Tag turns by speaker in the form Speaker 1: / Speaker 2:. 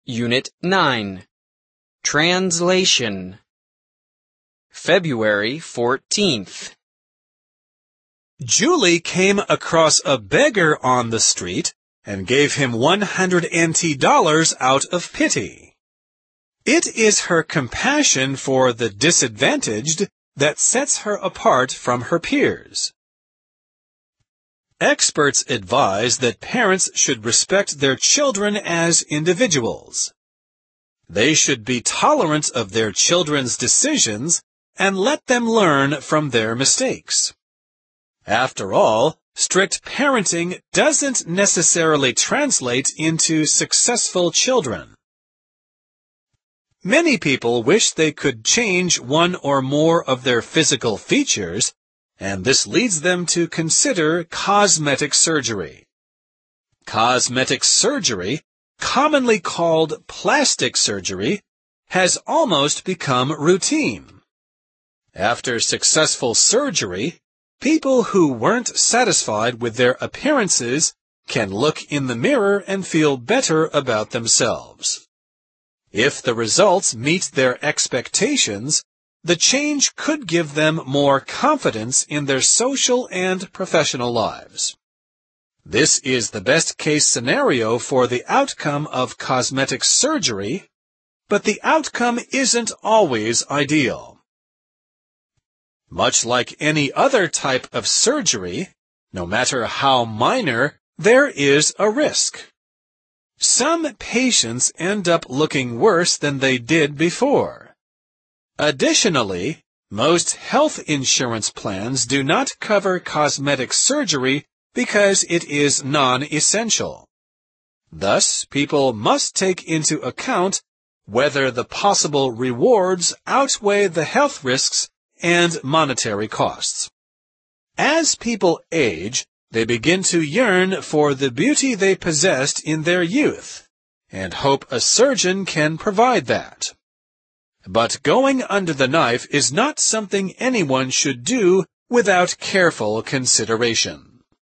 Speaker 1: Unit 9. Translation. February 14th.
Speaker 2: Julie came across a beggar on the street and gave him $100 out of pity. It is her compassion for the disadvantaged that sets her apart from her peers. Experts advise that parents should respect their children as individuals. They should be tolerant of their children's decisions and let them learn from their mistakes. After all, strict parenting doesn't necessarily translate into successful children. Many people wish they could change one or more of their physical features, and this leads them to consider cosmetic surgery. Cosmetic surgery, commonly called plastic surgery, has almost become routine. After successful surgery, people who weren't satisfied with their appearances can look in the mirror and feel better about themselves. If the results meet their expectations, the change could give them more confidence in their social and professional lives. This is the best-case scenario for the outcome of cosmetic surgery, but the outcome isn't always ideal. Much like any other type of surgery, no matter how minor, there is a risk. Some patients end up looking worse than they did before. Additionally, most health insurance plans do not cover cosmetic surgery because it is non-essential. Thus, people must take into account whether the possible rewards outweigh the health risks and monetary costs. As people age, they begin to yearn for the beauty they possessed in their youth, and hope a surgeon can provide that. But going under the knife is not something anyone should do without careful consideration.